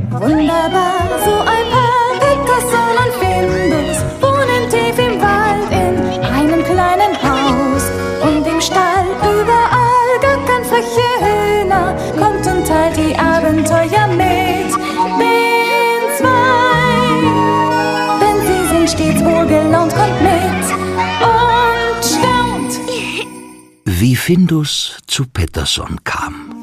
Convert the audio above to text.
Wunderbar, so ein Paar, Peterson und Findus, wohnen tief im Wald in einem kleinen Haus. Und im Stall überall gackern freche Hühner, kommt und teilt die Abenteuer mit den zwei. Denn sie sind stets wohlgelaunt, kommt mit und staunt. Wie Findus zu Peterson kam.